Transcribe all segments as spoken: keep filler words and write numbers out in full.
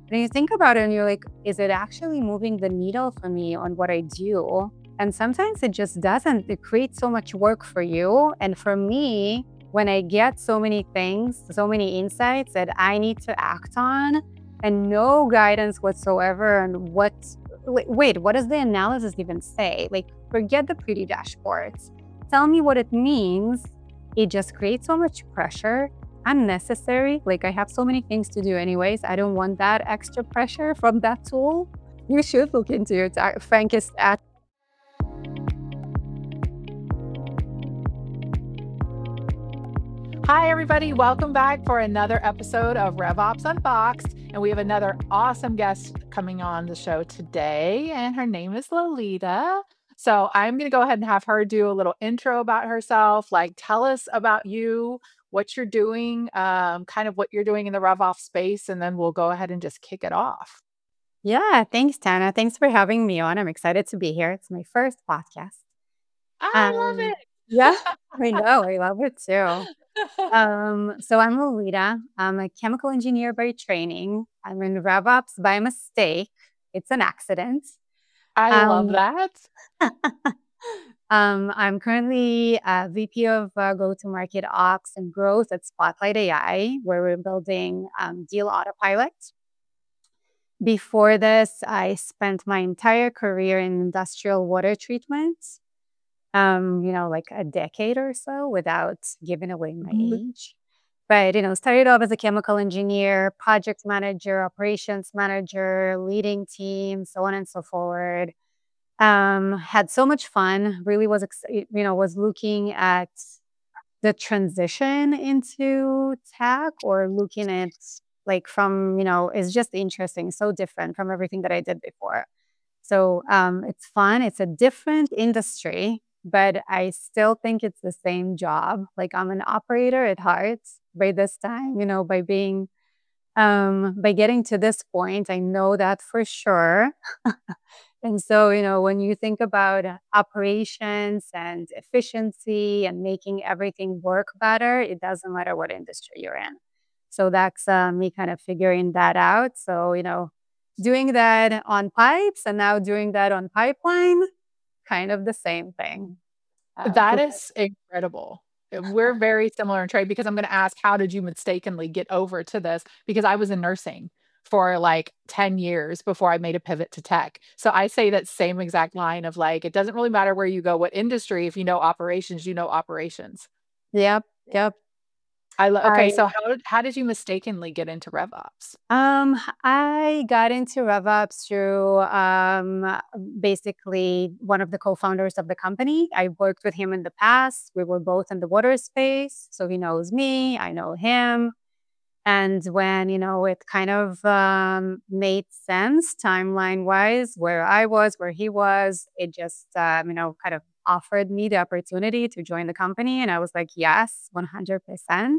And you think about it and you're like, is it actually moving the needle for me on what I do? And sometimes it just doesn't. It creates so much work for you. And for me, when I get so many things, so many insights that I need to act on, and no guidance whatsoever on what, wait, wait, what does the analysis even say? Like, forget the pretty dashboards. Tell me what it means. It just creates so much pressure, unnecessary. Like, I have so many things to do anyways. I don't want that extra pressure from that tool. You should look into your ta- frankest at. Hi, everybody. Welcome back for another episode of RevOps Unboxed. And we have another awesome guest coming on the show today, and her name is Lolita. So I'm going to go ahead and have her do a little intro about herself, like tell us about you, what you're doing, um, kind of what you're doing in the RevOps space, and then we'll go ahead and just kick it off. Yeah, thanks, Tana. Thanks for having me on. I'm excited to be here. It's my first podcast. I Um, love yeah, I know. I love it too. it. Um, so I'm Lolita. I'm a chemical engineer by training. I'm in RevOps by mistake. It's an accident. I love Um, that. um, I'm currently a V P of uh, go-to-market ops and growth at Spotlight A I, where we're building um, Deal Autopilot. Before this, I spent my entire career in industrial water treatment, um, you know, like a decade or so without giving away my Mhm. age. But, you know, started off as a chemical engineer, project manager, operations manager, leading teams, so on and so forth. Um, had so much fun, really was, ex- you know, was looking at the transition into tech or looking at like from, you know, it's just interesting, so different from everything that I did before. So um, it's fun. It's a different industry, but I still think it's the same job. Like I'm an operator at heart by this time, you know, by being, um, by getting to this point, I know that for sure. And so, you know, when you think about uh, operations and efficiency and making everything work better, it doesn't matter what industry you're in. So that's uh, me kind of figuring that out. So, you know, doing that on pipes and now doing that on pipeline, kind of the same thing. Um, That 'cause- is incredible. Uh, We're very similar in trade because I'm going to ask, how did you mistakenly get over to this? Because I was in nursing for like ten years before I made a pivot to tech. So I say that same exact line of like, it doesn't really matter where you go, what industry, if you know operations, you know operations. yep, yep. I lo- okay, I so how did how did you mistakenly get into RevOps? Um, I got into RevOps through um, basically one of the co-founders of the company. I worked with him in the past. We were both in the water space, so he knows me, I know him. And when, you know, it kind of um, made sense timeline wise, where I was, where he was, it just, um, you know, kind of offered me the opportunity to join the company. And I was like, yes, one hundred percent.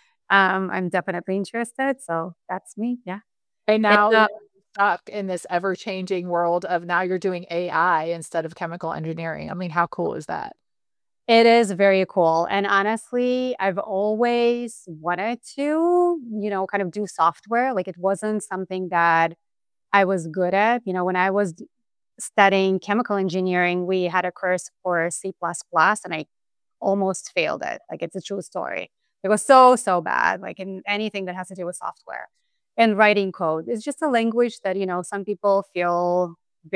Um, I'm definitely interested. So that's me. Yeah. And And, now uh, you're stuck in this ever-changing world of now you're doing A I instead of chemical engineering. I mean, how cool is that? it is very cool. And honestly, I've always wanted to, you know, kind of do software. Like it wasn't something that I was good at. You know, when I was d- studying chemical engineering, we had a course for C plus plus and I almost failed it. Like it's a true story. It was so, so bad, like in anything that has to do with software and writing code. It's just a language that, you know, some people feel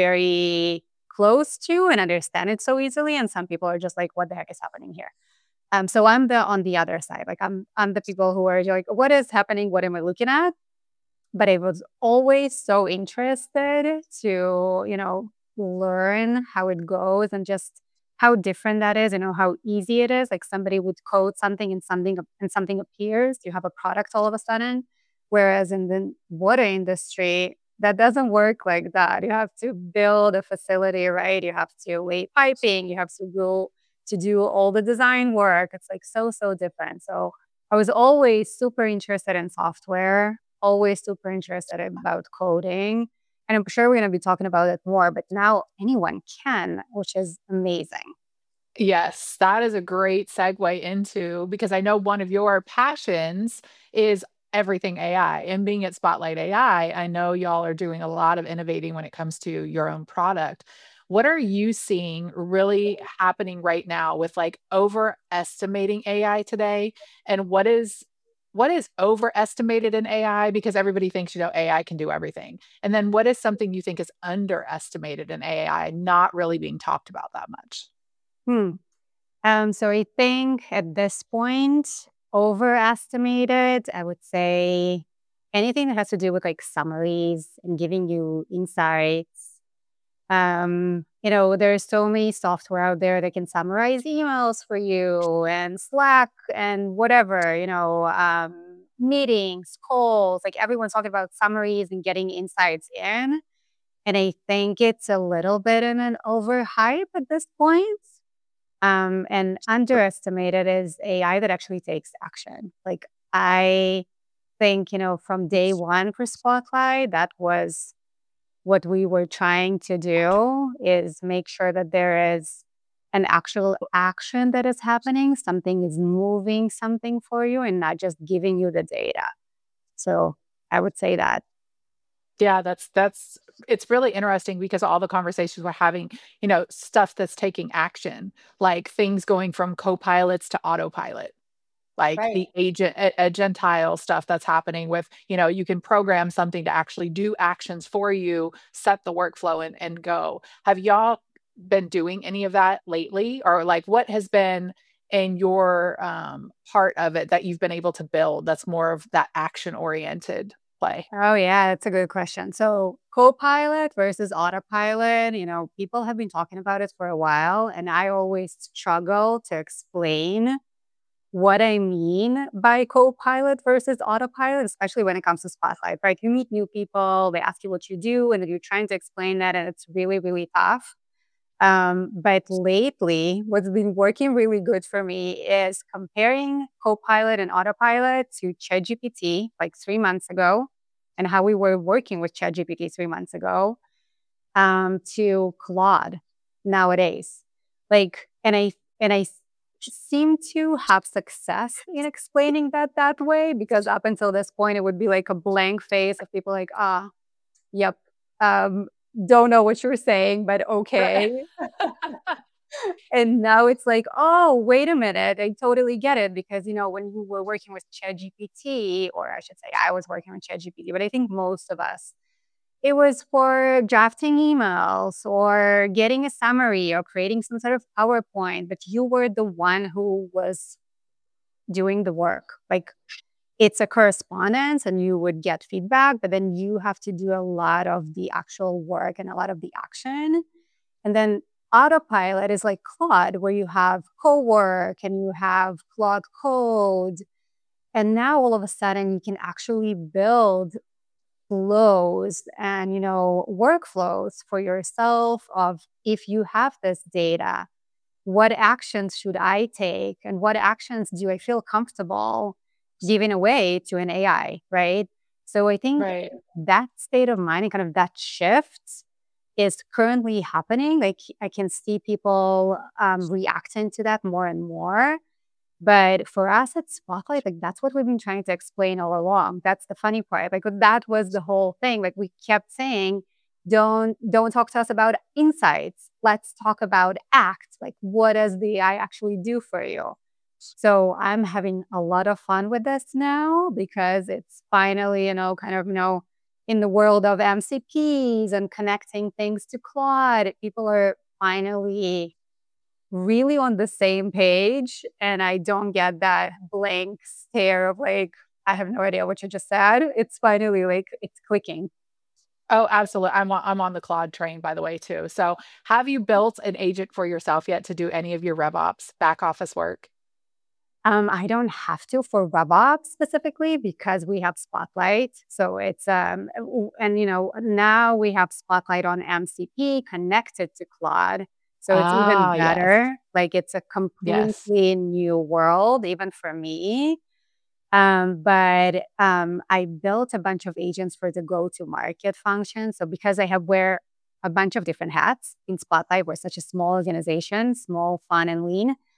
very close to and understand it so easily. And some people are just like, what the heck is happening here? Um, so I'm the on the other side. Like I'm I'm the people who are like, what is happening? What am I looking at? But I was always so interested to, you know, learn how it goes and just how different that is, you know, how easy it is. Like somebody would code something and something and something appears. You have a product all of a sudden. Whereas in the water industry, that doesn't work like that. You have to build a facility, right? You have to lay piping, you have to go to do all the design work. It's like so, so different. So I was always super interested in software, always super interested about coding. And I'm sure we're going to be talking about it more, but now anyone can, which is amazing. Yes, that is a great segue into because I know one of your passions is everything A I. And being at Spotlight A I, I I know y'all are doing a lot of innovating when it comes to your own product. What are you seeing really happening right now with like overestimating A I today? And what is what is overestimated in A I because everybody thinks, you know, A I can do everything. And then what is something you think is underestimated in A I, not really being talked about that much? Hmm. Um, so I think at this point, overestimated, I would say anything that has to do with like summaries and giving you insights. Um, you know, there's so many software out there that can summarize emails for you and Slack and whatever, you know, um, meetings, calls, like everyone's talking about summaries and getting insights in. And I think it's a little bit in an overhype at this point. Um, and underestimated is A I that actually takes action. Like I think, you know, from day one for Spotlight, that was what we were trying to do is make sure that there is an actual action that is happening, something is moving something for you and not just giving you the data. So I would say that. Yeah, that's that's it's really interesting because all the conversations we're having, you know, stuff that's taking action, like things going from co-pilots to autopilot, like Right. the agent a agentile stuff that's happening with, you know, you can program something to actually do actions for you, set the workflow and and go. Have y'all been doing any of that lately? Or like what has been in your um part of it that you've been able to build that's more of that action oriented play? Oh, yeah, that's a good question. So, Copilot versus Autopilot, you know, people have been talking about it for a while, and I always struggle to explain what I mean by Copilot versus Autopilot, especially when it comes to Spotlight, right? You meet new people, they ask you what you do, and then you're trying to explain that, and it's really, really tough. Um, but lately, what's been working really good for me is comparing Copilot and Autopilot to ChatGPT like three months ago and how we were working with ChatGPT three months ago um, to Claude nowadays. Like, and I and I s- seem to have success in explaining that that way because up until this point, it would be like a blank face of people like, ah, yep, um, don't know what you're saying, but Right. okay. And now it's like, "Oh, wait a minute, I totally get it," because, you know, when you were working with ChatGPT, or I should say I was working with ChatGPT, but I think most of us, it was for drafting emails or getting a summary or creating some sort of PowerPoint, but you were the one who was doing the work. Like, it's a correspondence and you would get feedback, but then you have to do a lot of the actual work and a lot of the action. And then autopilot is like Claude, where you have co-work and you have Claude Code. And now all of a sudden you can actually build flows and, you know, workflows for yourself of if you have this data, what actions should I take and what actions do I feel comfortable giving away to an A I, right? So I think Right. that state of mind and kind of that shift is currently happening. Like I can see people um, reacting to that more and more. But for us at Spotlight, like that's what we've been trying to explain all along. That's the funny part. Like that was the whole thing. Like we kept saying, don't don't talk to us about insights. Let's talk about acts. Like what does the A I actually do for you? So I'm having a lot of fun with this now because it's finally, you know, kind of, you know, in the world of M C Ps and connecting things to Claude, people are finally really on the same page. And I don't get that blank stare of like, I have no idea what you just said. It's finally like, it's clicking. Oh, absolutely. I'm on I'm on the Claude train, by the way, too. So, have you built an agent for yourself yet to do any of your RevOps back office work? Um, I don't have to for RevOps specifically because we have Spotlight. So it's um w- and you know now we have Spotlight on M C P connected to Claude. So it's even Ah, yes. better. Like it's a Yes. completely new world, even for me. Um, but um, I built a bunch of agents for the go-to-market function. So because I have wear a bunch of different hats in Spotlight, we're such a small organization, small, fun, and lean.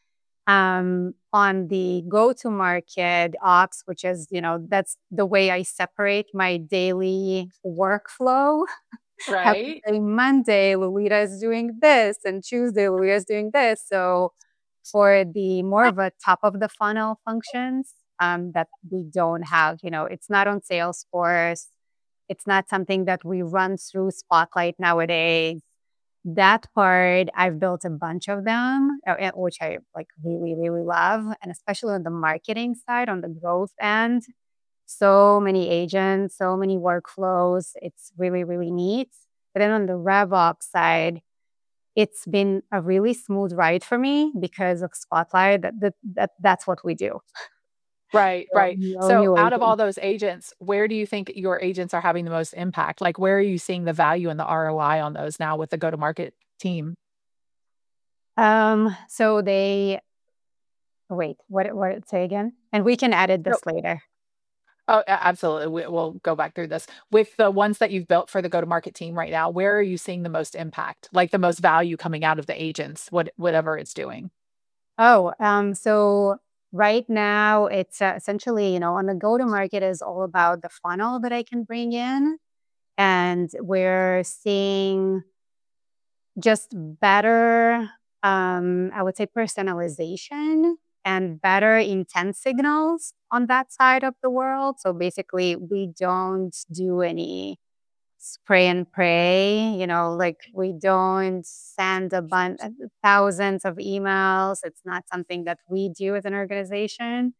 Um, on the go-to-market ops, which is, you know, that's the way I separate my daily workflow. I would Right? say Monday, Lolita is doing this, and Tuesday, Lolita is doing this. So for the more of a top of the funnel functions um, that we don't have, you know, it's not on Salesforce. It's not something that we run through Spotlight nowadays. That part, I've built a bunch of them, uh, uh, which I like really, really love. And especially on the marketing side, on the growth end, so many agents, so many workflows. It's really, really neat. But then on the RevOps side, it's been a really smooth ride for me because of Spotlight. That, that, that that's what we do. Right, So right. no So new out of all agents. those agents, where do you think your agents are having the most impact? Like, where are you seeing the value and the R O I on those now with the go-to-market team? Um, so they wait, what what say again? And we can edit So this later. oh, a absolutely, we we'll go back through this. With the ones that you've built for the go-to-market team right now, where are you seeing the most impact? Like, the most value coming out of the agents, what whatever it's doing? Oh, um, so right now it's uh, essentially, you know, on the go-to-market is all about the funnel that I can bring in. And we're seeing just better, um, I would say personalization and better intent signals on that side of the world. So basically, we don't do any spray and pray, you know, like we don't send a bunch, thousands of emails. It's not something that we do as an organization.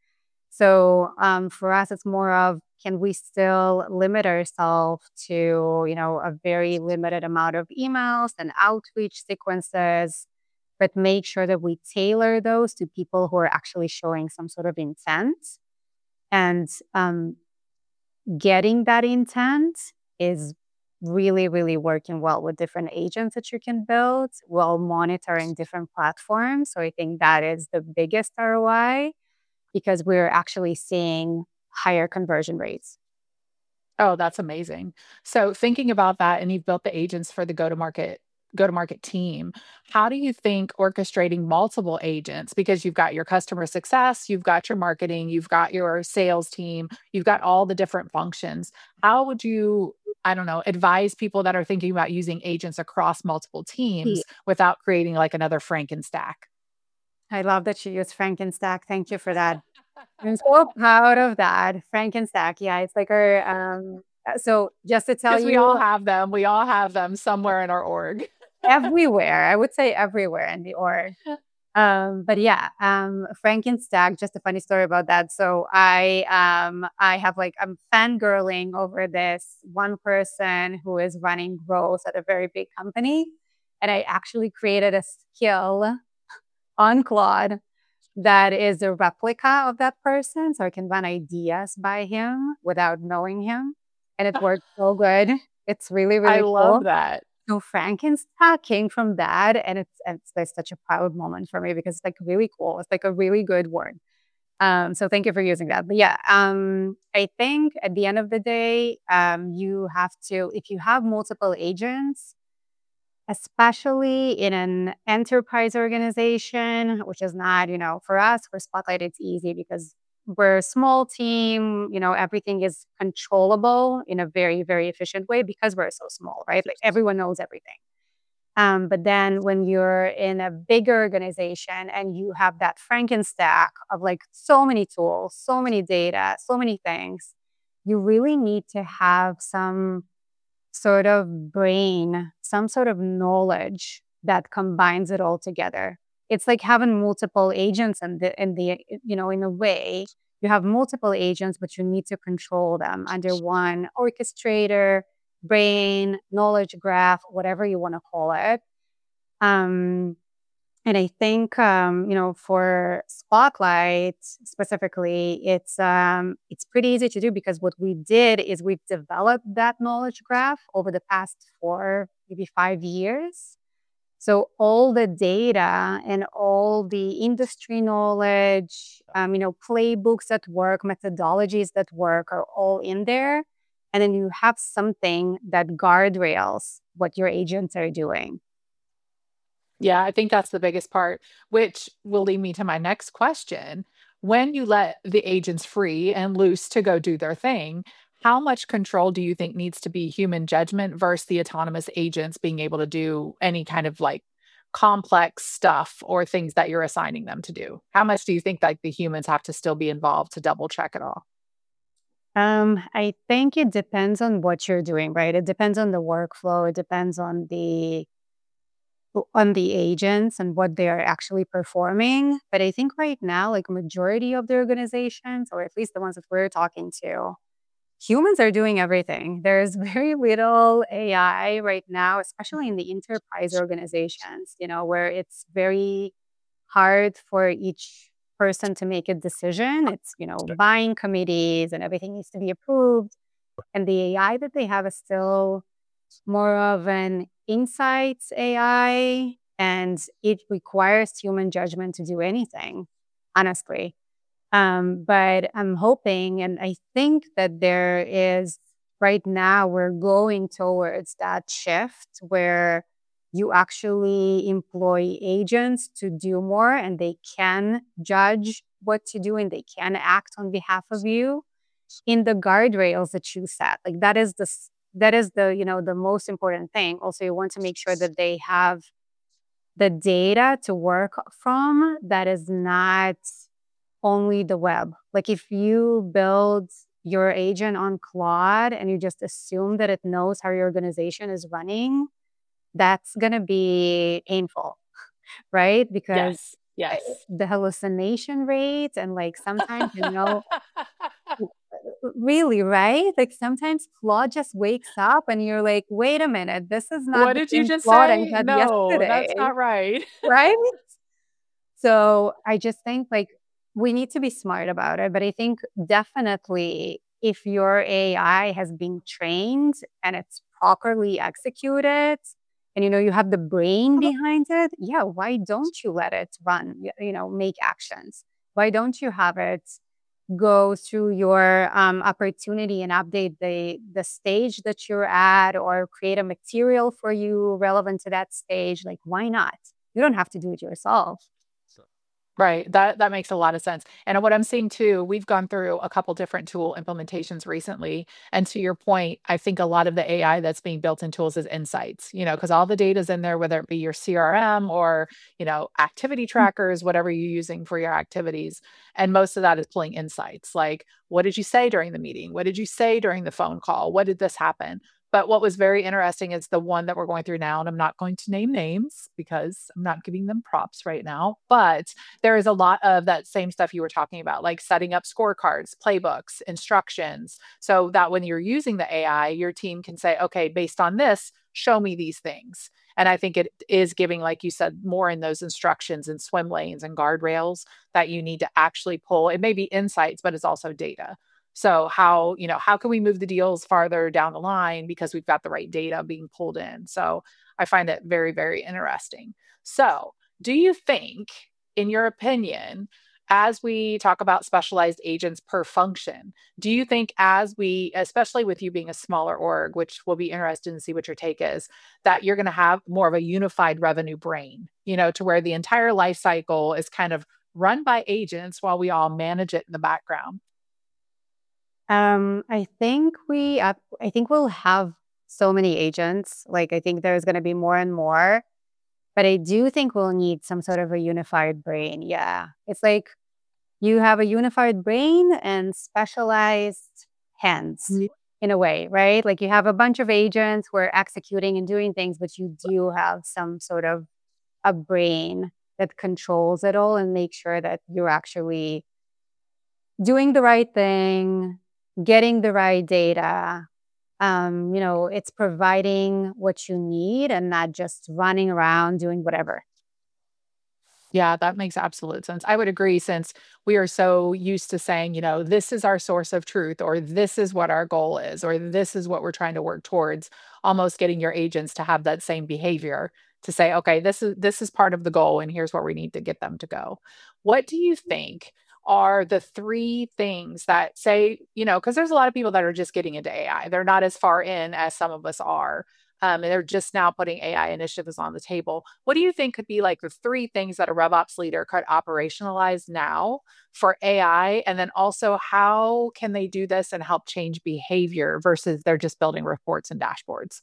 So um, for us, it's more of can we still limit ourselves to, you know, a very limited amount of emails and outreach sequences, but make sure that we tailor those to people who are actually showing some sort of intent. And um, getting that intent is really, really working well with different agents that you can build while monitoring different platforms. So I think that is the biggest R O I because we're actually seeing higher conversion rates. Oh, that's amazing. So thinking about that, and you've built the agents for the go-to-market go-to-market team, how do you think orchestrating multiple agents, because you've got your customer success, you've got your marketing, you've got your sales team, you've got all the different functions. How would you, I don't know, advise people that are thinking about using agents across multiple Ye teams without creating like another Frankenstack? I love that you use Frankenstack. Thank you for that. I'm so proud of that. Frankenstack. Yeah, it's like our um uh, so just to tell Because we all you have them. We all have them somewhere in our org. everywhere. I would say everywhere in the org. Um, but yeah, um, Frankenstack, just a funny story about that. So I, um, I have like, I'm fangirling over this one person who is running growth at a very big company. And I actually created a skill on Claude that is a replica of that person. So I can run ideas by him without knowing him. And it works so good. It's really, I really love cool. that. So Frankenstein came from that, and it's and it's like such a proud moment for me because it's like really cool. It's like a really good word. Um, so thank you for using that. But yeah, um, I think at the end of the day, um, you have to if you have multiple agents, especially in an enterprise organization, which is not, you know, for us for Spotlight, it's easy because we're a small team. You know, everything is controllable in a very very efficient way because we're so small, right? Like everyone knows everything. Um, but then when you're in a bigger organization and you have that Frankenstack of like so many tools, so many data, so many things, you really need to have some sort of brain, some sort of knowledge that combines it all together. It's like having multiple agents in the in the you know, in a way, you have multiple agents, but you need to control them under one orchestrator, brain, knowledge graph, whatever you want to call it. Um, and I think, um, you know, for Spotlight specifically, it's um, it's pretty easy to do because what we did is we've developed that knowledge graph over the past four, maybe five years. So all the data and all the industry knowledge, um, you know, playbooks that work, methodologies that work are all in there. And then you have something that guardrails what your agents are doing. Yeah, I think that's the biggest part, which will lead me to my next question. When you let the agents free and loose to go do their thing, how much control do you think needs to be human judgment versus the autonomous agents being able to do any kind of like complex stuff or things that you're assigning them to do? How much do you think like the humans have to still be involved to double check it all? Um, I think it depends on what you're doing, right? It depends on the workflow. It depends on the on the agents and what they are actually performing. But I think right now, like majority of the organizations, or at least the ones that we're talking to, humans are doing everything. There's very little A I right now, especially in the enterprise organizations, you know, where it's very hard for each person to make a decision. It's, you know, buying committees and everything needs to be approved. And the A I that they have is still more of an insights A I, and it requires human judgment to do anything, honestly. Um, but I'm hoping, and I think that there is right now, we're going towards that shift where you actually employ agents to do more and they can judge what to do and they can act on behalf of you in the guardrails that you set. Like that is the s- that is the, you know, the most important thing. Also, you want to make sure that they have the data to work from that is not only the web. Like if you build your agent on Claude and you just assume that it knows how your organization is running, that's going to be painful, right? Because Yes, uh, yes. the hallucination rates and like sometimes, you know, w- uh, really, right? Like sometimes Claude just wakes up and you're like, wait a minute, this is not What the did you same just Claude I say? had No, that's yesterday, not right. right? So I just think like we need to be smart about it. But I think definitely if your A I has been trained and it's properly executed and you know you have the brain behind it, yeah, why don't you let it run, y- you know, make actions? Why don't you have it go through your um, opportunity and update the the stage that you're at or create a material for you relevant to that stage? Like, why not? You don't have to do it yourself. Right. That that makes a lot of sense. And what I'm seeing too, we've gone through a couple different tool implementations recently. And to your point, I think a lot of the A I that's being built in tools is insights, you know, because all the data's in there, whether it be your C R M or, you know, activity trackers, whatever you're using for your activities. And most of that is pulling insights like, what did you say during the meeting? What did you say during the phone call? What did this happen? But what was very interesting is the one that we're going through now, and I'm not going to name names because I'm not giving them props right now, but there is a lot of that same stuff you were talking about, like setting up scorecards, playbooks, instructions, so that when you're using the A I, your team can say, okay, based on this, show me these things. And I think it is giving, like you said, more in those instructions and swim lanes and guardrails that you need to actually pull. It may be insights, but it's also data. So how, you know, how can we move the deals farther down the line because we've got the right data being pulled in? So I find it very, very interesting. So do you think in your opinion, as we talk about specialized agents per function, do you think as we, especially with you being a smaller org, which will be interested to see what your take is, that you're going to have more of a unified revenue brain, you know, to where the entire life cycle is kind of run by agents while we all manage it in the background? Um, I think we, uh, I think we'll have so many agents. Like, I think there's going to be more and more, but I do think we'll need some sort of a unified brain. Yeah. It's like you have a unified brain and specialized hands Ye- in a way, right? Like you have a bunch of agents who are executing and doing things, but you do have some sort of a brain that controls it all and make sure that you're actually doing the right thing, getting the right data. Um, you know, it's providing what you need and not just running around doing whatever. Yeah, that makes absolute sense. I would agree since we are so used to saying, you know, this is our source of truth, or this is what our goal is, or this is what we're trying to work towards, almost getting your agents to have that same behavior to say, okay, this is this is part of the goal and here's where we need to get them to go. What do you think are the three things that say, you know, because there's a lot of people that are just getting into A I. They're not as far in as some of us are. Um, and they're just now putting A I initiatives on the table. What do you think could be like the three things that a RevOps leader could operationalize now for A I? And then also, how can they do this and help change behavior versus they're just building reports and dashboards?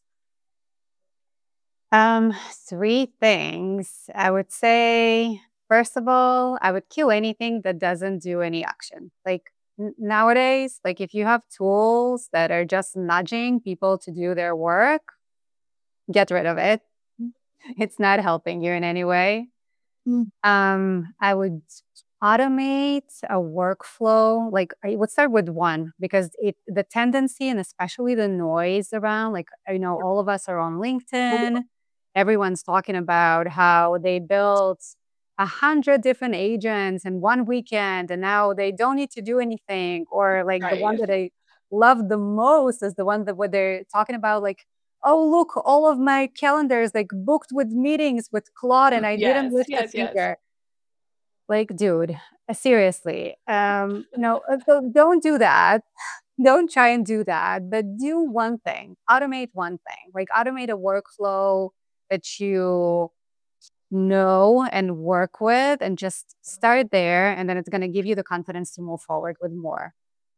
Um, three things. I would say, first of all, I would kill anything that doesn't do any action. Like n- nowadays, like if you have tools that are just nudging people to do their work, get rid of it. It's not helping you in any way. Mm. Um, I would automate a workflow. Like I would start with one because it the tendency and especially the noise around, like you know, all of us are on LinkedIn. Everyone's talking about how they built a hundred different agents in one weekend and now they don't need to do anything. Or like the one Right. that I love the most is the one that what they're talking about, like, oh, look, all of my calendars like booked with meetings with Claude and I didn't Yes, lift a yes, yes. finger. Like, dude, uh, seriously, um, no, uh, so don't do that. Don't try and do that, but do one thing. Automate one thing. Like automate a workflow that you know and work with and just start there, and then it's gonna give you the confidence to move forward with more.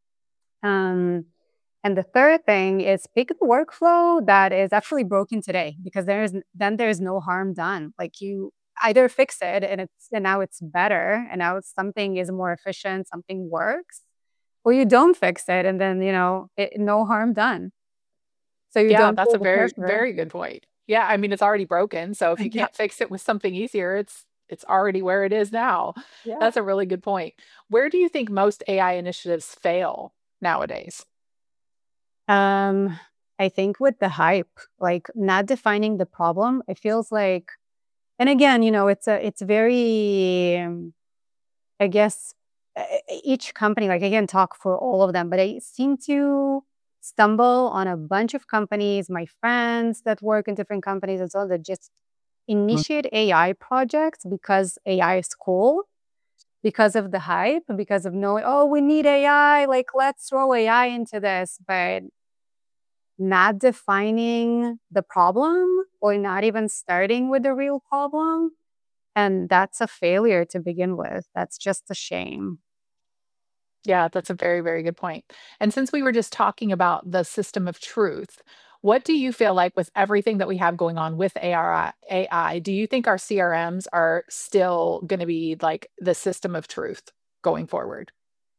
Um, and the third thing is pick the workflow that is actually broken today because there is then there's no harm done. Like you either fix it and it's and now it's better and now it's, something is more efficient, something works, or you don't fix it and then you know it, no harm done. So you Yeah, don't that's feel a the very, pressure. very good point. Yeah, I mean, it's already broken, so if you Yeah, can't fix it with something easier, it's it's already where it is now. yeah. That's a really good point. Where do you think most A I initiatives fail nowadays? Um, I think with the hype, like not defining the problem, it feels like, and again, you know, it's a it's very um, I guess uh, each company, like I can talk for all of them, but I seem to stumble on a bunch of companies, my friends that work in different companies as well, that just initiate A I projects because A I is cool, because of the hype, because of knowing, oh, we need A I, like let's throw A I into this, but not defining the problem or not even starting with the real problem. And that's a failure to begin with. That's just a shame. Yeah, that's a very, very good point. And since we were just talking about the system of truth, what do you feel like with everything that we have going on with A I, A I, do you think our C R Ms are still going to be like the system of truth going forward?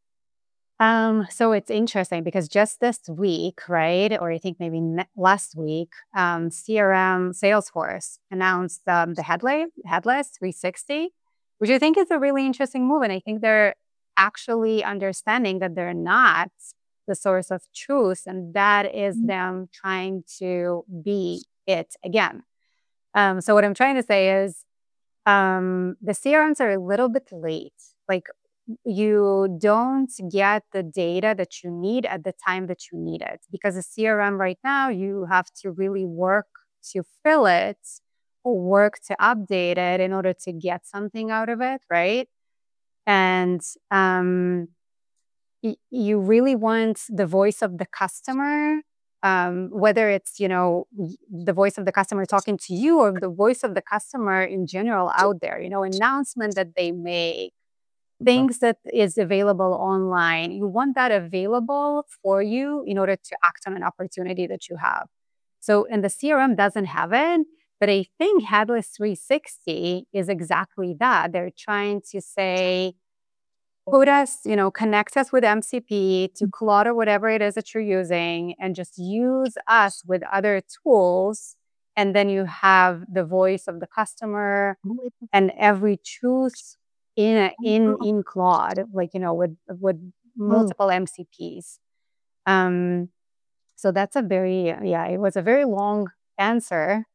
Um, so it's interesting because just this week, right, or I think maybe ne- last week, um, C R M Salesforce announced um, the headless, headless three sixty, which I think is a really interesting move. And I think they're actually understanding that they're not the source of truth, and that is them trying to be it again. Um, so what I'm trying to say is um, the C R Ms are a little bit late. Like you don't get the data that you need at the time that you need it because a C R M right now, you have to really work to fill it or work to update it in order to get something out of it, right? And um, y- you really want the voice of the customer, um, whether it's you know y- the voice of the customer talking to you or the voice of the customer in general out there. You know, announcement that they make, things that is available online. You want that available for you in order to act on an opportunity that you have. So, and the C R M doesn't have it, but I think Headless three sixty is exactly that. They're trying to say, put us, you know, connect us with M C P to Claude or whatever it is that you're using, and just use us with other tools. And then you have the voice of the customer and every truth in a, in in Claude, like you know, with with multiple M C Ps. Um, so that's a very yeah, it was a very long answer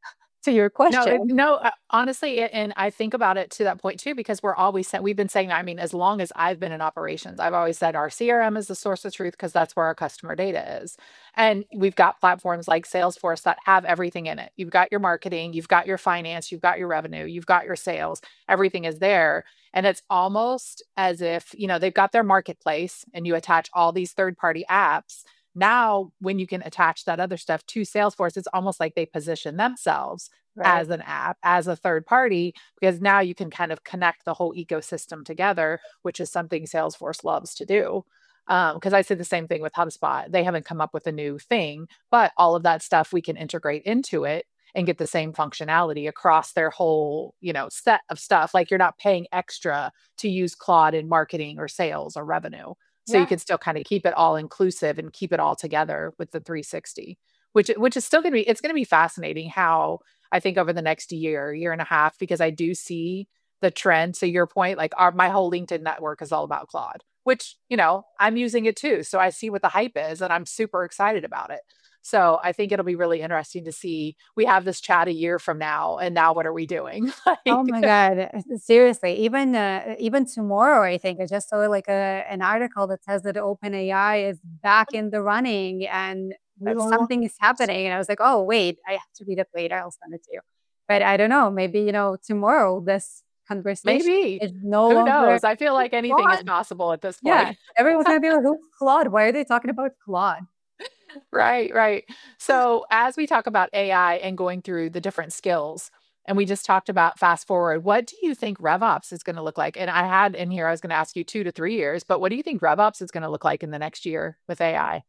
to your No, it question. no, uh, honestly, a and I think about it to that point too, because we're always sa we've been saying that, I mean, as long as I've been in operations, I've always said our C R M is the source of truth because that's where our customer data is. And we've got platforms like Salesforce that have everything in it. You've got your marketing, you've got your finance, you've got your revenue, you've got your sales, everything is there. And it's almost as if, you know, they've got their marketplace and you attach all these third-party apps. Now, when you can attach that other stuff to Salesforce, it's almost like they position themselves Right. as an app, as a third party, because now you can kind of connect the whole ecosystem together, which is something Salesforce loves to do. Um, because I say the same thing with HubSpot. They haven't come up with a new thing, but all of that stuff we can integrate into it and get the same functionality across their whole, you know, set of stuff. Like you're not paying extra to use Claude in marketing or sales or revenue. So you Yeah. can still kind of keep it all inclusive and keep it all together with the three sixty, which which is still going to be it's going to be fascinating how I think over the next year, year and a half, because I do see the trend. To your point, like our my whole LinkedIn network is all about Claude, which, you know, I'm using it too. So I see what the hype is and I'm super excited about it. So I think it'll be really interesting to see. We have this chat a year from now, and now what are we doing? Oh Like, my God. uh, Seriously. Even uh, even tomorrow, I think I just saw like a an article that says that OpenAI is back in the running and that well, something is happening. And I was like, oh wait, I have to read it later. I'll send it to you. But I don't know. Maybe, you know, tomorrow this conversation maybe. is no Who longer knows? I feel like anything is Claude. possible at this Yeah. point. Everyone's gonna be like, who's Claude? Why are they talking about Claude? Right, right. So, as we talk about A I and going through the different skills, and we just talked about fast forward, what do you think RevOps is going to look like? And I had in here, I was going to ask you two to three years, but what do you think RevOps is going to look like in the next year with A I?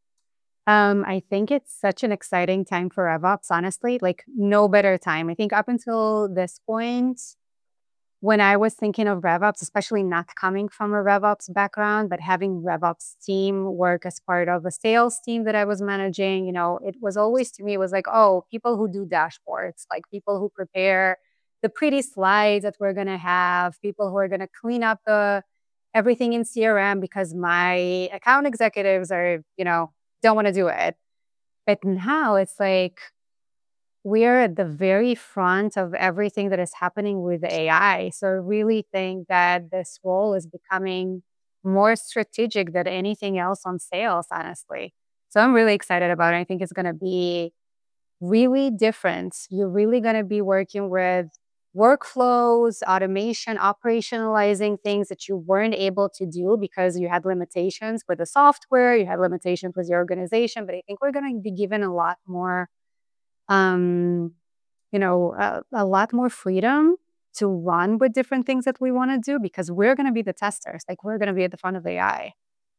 Um, I think it's such an exciting time for RevOps, honestly. Like no better time. I think up until this point, when I was thinking of RevOps, especially not coming from a RevOps background, but having RevOps team work as part of a sales team that I was managing, you know, it was always to me, it was like, oh, people who do dashboards, like people who prepare the pretty slides that we're gonna have, people who are gonna clean up the everything in C R M because my account executives are, you know, don't want to do it. But now it's like we're at the very front of everything that is happening with A I. So I really think that this role is becoming more strategic than anything else on sales, honestly. So I'm really excited about it. I think it's going to be really different. You're really going to be working with workflows, automation, operationalizing things that you weren't able to do because you had limitations with the software, you had limitations with your organization. But I think we're going to be given a lot more um, you know, a, a lot more freedom to run with different things that we want to do because we're going to be the testers. Like we're going to be at the front of A I.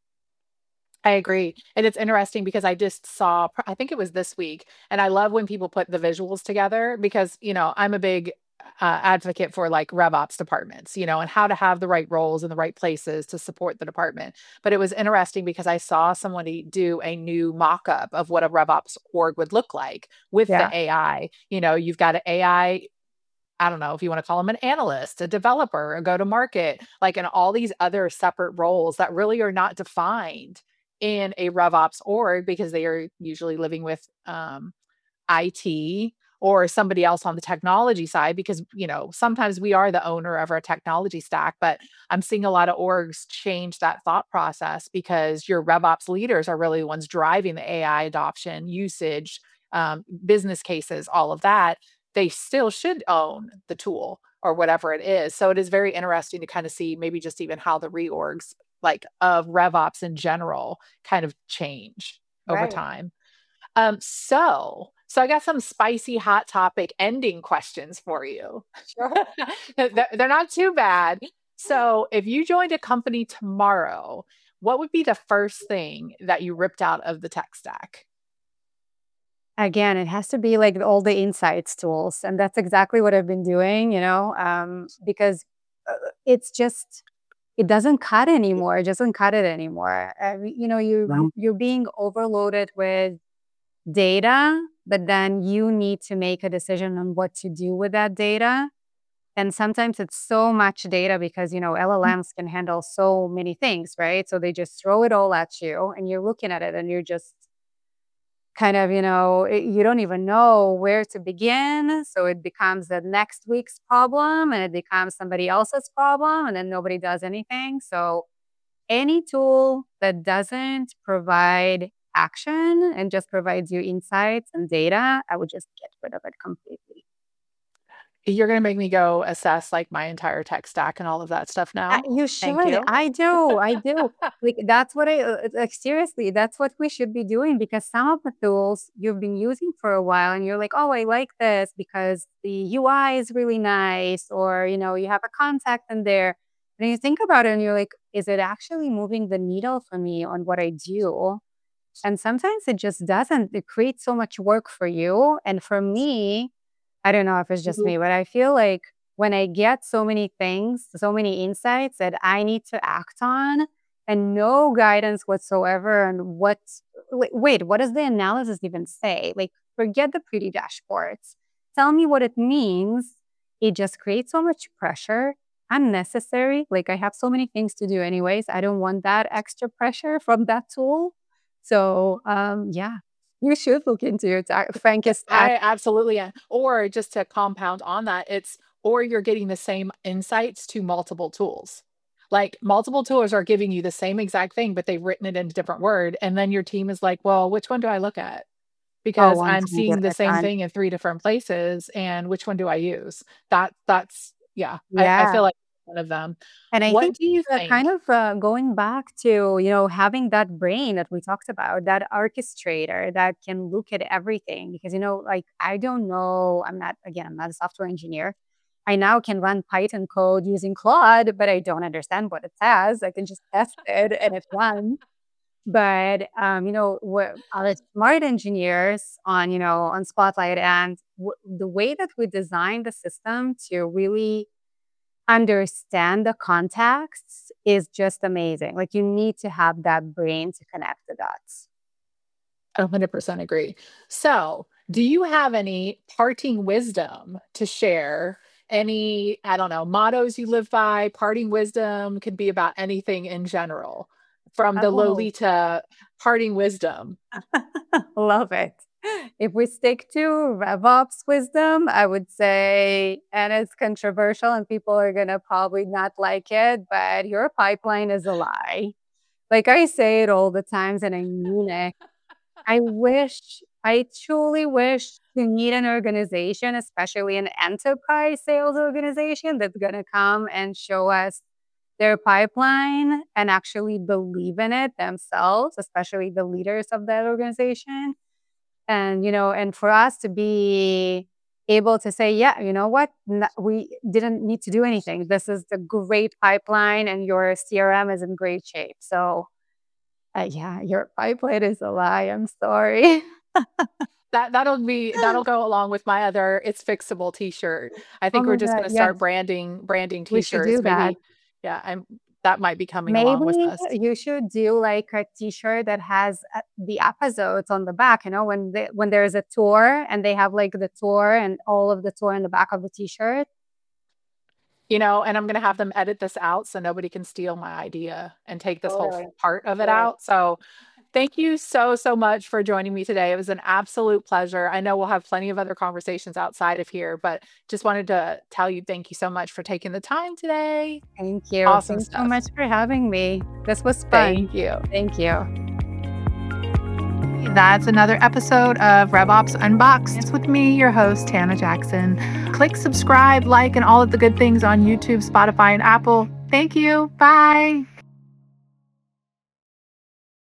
I agree. And it's interesting because I just saw, I think it was this week, and I love when people put the visuals together because, you know, I'm a big uh, advocate for like RevOps departments, you know, and how to have the right roles in the right places to support the department. But it was interesting because I saw somebody do a new mock up of what a RevOps org would look like with the Yeah. A I. You know, you've got an A I. I I don't know if you want to call them an analyst, a developer, a go to market, like, and all these other separate roles that really are not defined in a RevOps org because they are usually living with um, I T or somebody else on the technology side because, you know, sometimes we are the owner of our technology stack, but I'm seeing a lot of orgs change that thought process because your RevOps leaders are really the ones driving the A I adoption, usage, um, business cases, all of that. They still should own the tool or whatever it is. So it is very interesting to kind of see maybe just even how the reorgs like of RevOps in general kind of change over Right. time. Um, so so I got some spicy hot topic ending questions for you. Sure. They're they're not too bad. So if you joined a company tomorrow, what would be the first thing that you ripped out of the tech stack? Again, it has to be like all the insights tools. And that's exactly what I've been doing, you know, um, because uh, it's just, it doesn't cut anymore. It doesn't cut it anymore. Uh, you know, you, Well, you're being overloaded with data, but then you need to make a decision on what to do with that data. And sometimes it's so much data because, you know, L L Ms can handle so many things, right? So they just throw it all at you and you're looking at it and you're just kind of, you know, it, you don't even know where to begin. So it becomes the next week's problem and it becomes somebody else's problem and then nobody does anything. So any tool that doesn't provide action and just provides you insights and data, I would just get rid of it completely. You're gonna make me go assess, like, my entire tech stack and all of that stuff Uh, now. you Thank should. you. I do. I do. Like that's what I uh, like. Seriously, that's what we should be doing because some of the tools you've been using for a while, and you're like, "Oh, I like this because the U I is really nice," or you know, you have a contact in there. And you think about it, and you're like, "Is it actually moving the needle for me on what I do?" And sometimes it just doesn't. It creates so much work for you, and for me, I don't know if it's just Mhm. me, but I feel like when I get so many things, so many insights that I need to act on and no guidance whatsoever on what wait, wait, what does the analysis even say? Like, forget the pretty dashboards. Tell me what it means. It just creates so much pressure, unnecessary. Like, I have so many things to do anyways. I don't want that extra pressure from that tool. So, um, yeah, you should look into your ta- Frankist tax. I absolutely am. Or just to compound on that, it's or you're getting the same insights to multiple tools. Like multiple tools are giving you the same exact thing, but they've written it in a different word. And then your team is like, well, which one do I look at? Oh, Because I'm seeing the same one hundred percent. thing in three different places. And which one do I use? That that's yeah, I, I Yeah. feel like one of them. And I What think do you uh, kind think? of uh, going back to, you know, having that brain that we talked about, that orchestrator that can look at everything. Because, you know, like, I don't know, I'm not, again, I'm not a software engineer. I now can run Python code using Claude, but I don't understand what it says. I can just test it and it runs. But, um, you know, what our smart engineers on, you know, on Spotlight and w- the way that we designed the system to really understand the contexts is just amazing. Like, you need to have that brain to connect the dots. I one hundred percent agree. So, do you have any parting wisdom to share? Any, I don't know, mottos you live by? Parting wisdom could be about anything in general. From the Oh, Lolita parting wisdom. love it. If we stick to RevOps wisdom, I would say, and it's controversial and people are going to probably not like it, but your pipeline is a lie. Like, I say it all the times and I mean it. I wish, I truly wish to meet an organization, especially an enterprise sales organization that's going to come and show us their pipeline and actually believe in it themselves, especially the leaders of that organization. And, you know, and for us to be able to say, yeah, you know what, N- we didn't need to do anything. This is the great pipeline and your C R M is in great shape. So, uh, yeah, your pipeline is a lie. I'm sorry. That that'll be that'll go along with my other "It's fixable" t-shirt. I Oh think we're my just God. gonna start Yes, branding branding we should do t-shirts. that. Maybe yeah, I'm that might be coming Maybe along with us. you should do like a t-shirt that has uh, the episodes on the back, you know, when they, when there's a tour and they have like the tour and all of the tour in the back of the t-shirt. You know, and I'm gonna have them edit this out so nobody can steal my idea and take this whole f Totally. part of it Right. out. So, thank you so, so much for joining me today. It was an absolute pleasure. I know we'll have plenty of other conversations outside of here, but just wanted to tell you thank you so much for taking the time today. Thank you. Awesome Thanks so stuff. much for having me. This was fun. Thank you. Thank you. That's another episode of RevOps Unboxed. It's with me, your host, Tana Jackson. Click subscribe, like, and all of the good things on YouTube, Spotify, and Apple. Thank you. Bye.